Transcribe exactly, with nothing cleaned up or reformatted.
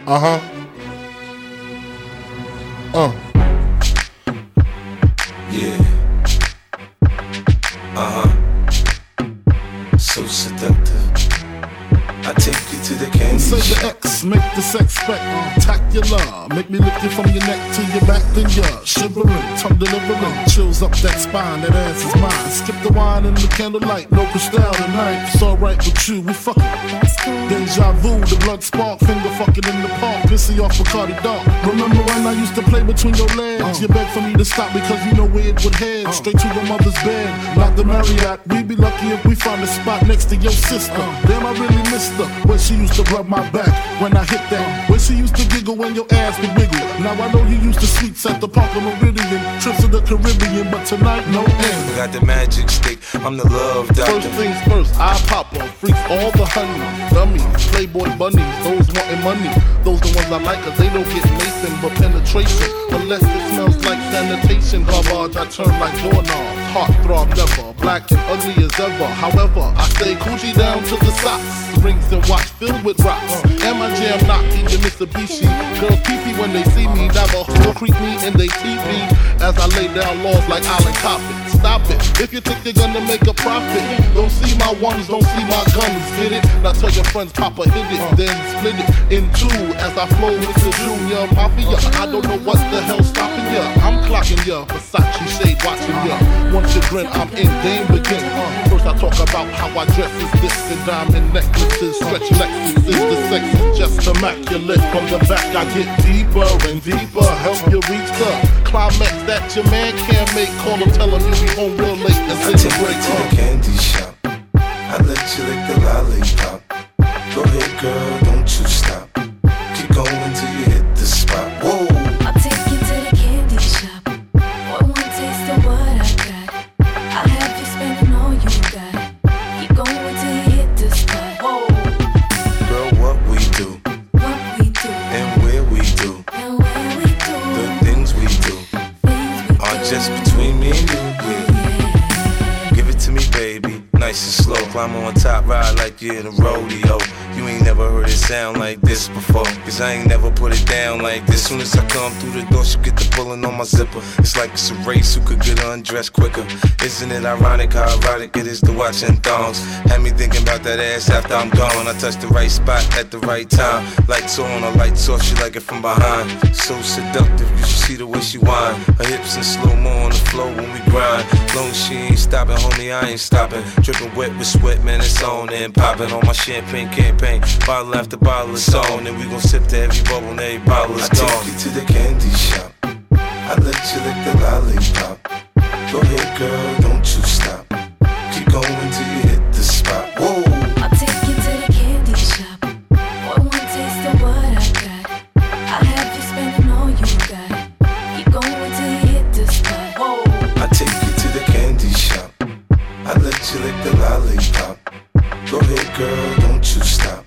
Uh-huh. Uh. Yeah. Uh-huh. So seductive. I take you to the candy Say shop. the X, make the sex spectacular. Make me lift you from your neck to your back, then you're shivering, tongue delivering. Chills up that spine, that ass is mine. Skip the wine and the candlelight, no crystal tonight. It's alright with you, we fucking. Deja vu, the blood spark, finger fucking in the park, pissy off Bacardi Dark. Remember when I used to play between your legs? You begged for me to stop because you know where it would head. Straight to your mother's bed, not the Marriott. We'd be lucky if we found a spot next to your sister. Damn, I really missed her. Where she used to rub my back when I hit that. Where she used to giggle when your ass would wiggle. Now I know you used to sweets at the Park of Meridian, trips to the Caribbean, but tonight no end. Got the magic stick, I'm the love doctor. First things first, I pop her, freak all the honey, dummies, playboy bunnies, those wanting money. Those the ones I like, cause they don't get Nathan but penetration. Unless it smells like sanitation, garbage, I turn like doorknobs. Heart throb never, black and ugly as ever. However, I stay Gucci down to the socks. Rings and watch filled with rocks. And my jam knocking the Mitsubishi. Girls pee-pee when they see me, never creep me in they T V. As I lay down laws like Alan Coppin. Stop it, if you think you're gonna make a profit. Don't see my ones, don't see my guns, get it? Now tell your friends, Papa hit it, then split it in two. As I flow with the Junior Mafia, I don't know what the hell's stopping ya. I'm clocking ya, Versace shade watching ya. Once you grin, I'm in, game begin. First I talk about how I dress is this and diamond necklaces, stretch Lexuses. The sex is just immaculate. From the back I get deeper and deeper, help you reach the climax that your man can't make. Call him, tell him you be home real late and I send take a you break. to the candy shop. I let you lick the lollipop. Go ahead, girl, don't you stop. Keep going till you hit the spot. Whoa. I'll take you to the candy shop. Want one taste of what I got? I'll have you spending all you got. Keep going till you hit the spot. Whoa. Girl, what we do What we do and where we do, and where we do. the things we do Things we are do. just between me and you. Yeah. Give it to me, baby. Nice and slow. Climb on top, ride like you're in a rodeo. You ain't never heard it sound like this before. Cause I ain't never put it down like this. Soon as I come through the door, she get the pulling on my zipper. It's like it's a race who could get undressed quicker. Isn't it ironic how erotic it is to watching thongs? Had me thinking about that ass after I'm gone. I touch the right spot at the right time. Lights on, or lights off, she like it from behind. So seductive, you should see the way she whine. Her hips in slow-mo on the floor when we grind. Long as she ain't stopping, homie, I ain't stopping. Dripping wet with sweat, man, it's on and popping on my champagne campaign. Bottle after bottle is on, and we gon' sip to every bubble and every bottle is gone. I take you to the candy shop. I let you lick the lollipop. Go ahead, girl, don't you stop. Keep going till you hit the spot. Whoa. I'll take you to the candy shop. Want one taste of what I got? I'll have you spending all you got. Keep going till you hit the spot. Whoa. I take you to the candy shop. I let you lick the lollipop. Go ahead, girl, don't you stop.